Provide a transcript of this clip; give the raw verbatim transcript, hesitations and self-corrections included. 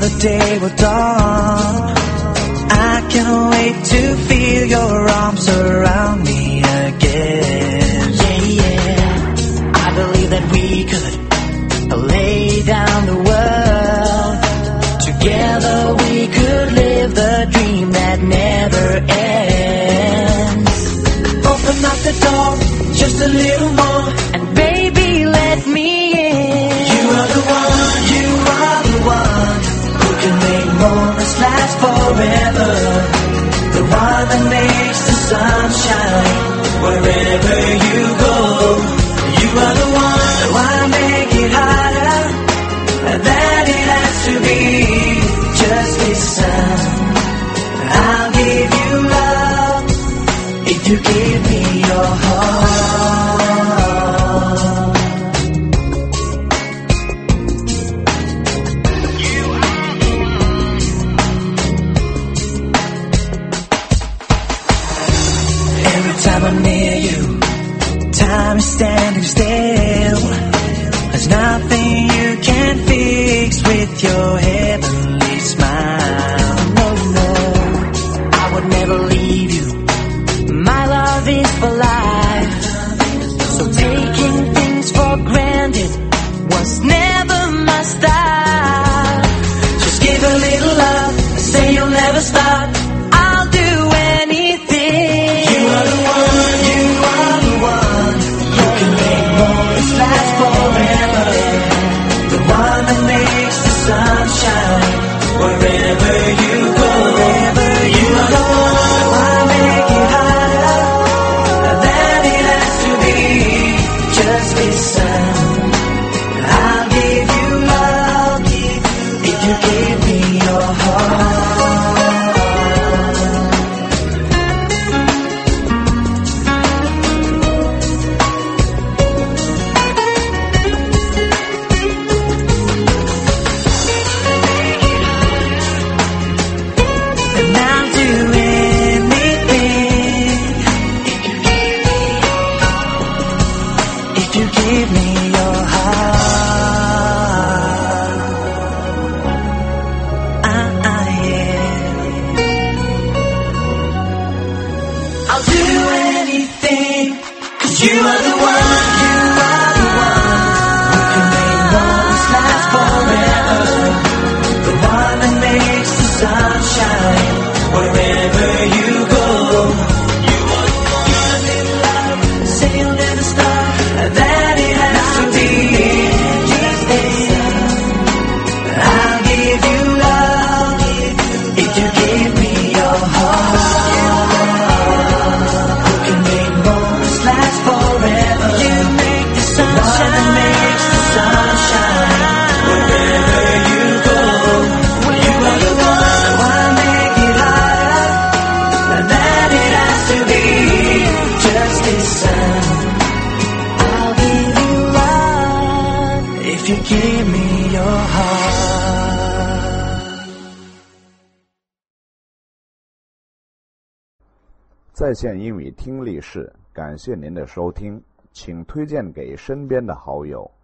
the day will dawn. I can't wait to feel your arms around me again. Yeah, yeah. I believe that we could lay down the world. Together we could live the dream that never ends. Open up the door, just a little more, and baby, let me in. You are the one, you are the one who can make moments last forever. The one that makes the sun shine wherever you go. You are the one, why make it harder than it has to be? Just listen, I'll give you love if you give me your heart. Every time I'm near you, time is standing still. There's nothing you can fix with your heavenly smile. No, no, I would never leave you. My love is for life. So taking things for granted was never my style. Just give a little love, say you'll never stop. I'll do anything. You are the one, you are the one who can make moments last forever. The one that makes the sun shine wherever you go. Wherever you are the one, why make it harder than it has to be? Just listen, I'll give you love if you give me your heart. And I'll do anything if you give me your heart. Ah, ah, yeah. I'll do anything, 'cause you are the one, you are the one who can make moments last forever. The one that makes the sun shine wherever you go. You are the one in love, say you'll never stop, that it has to be. Just listen, I'll give you love if you give me your heart. Who can make moments last forever? You make the sun shine. The one that makes the sun shine wherever you go. You are the one, why make it harder than it has to be? Just listen, I'll give you love if you give me your heart. 在线英语听力室，感谢您的收听，请推荐给身边的好友。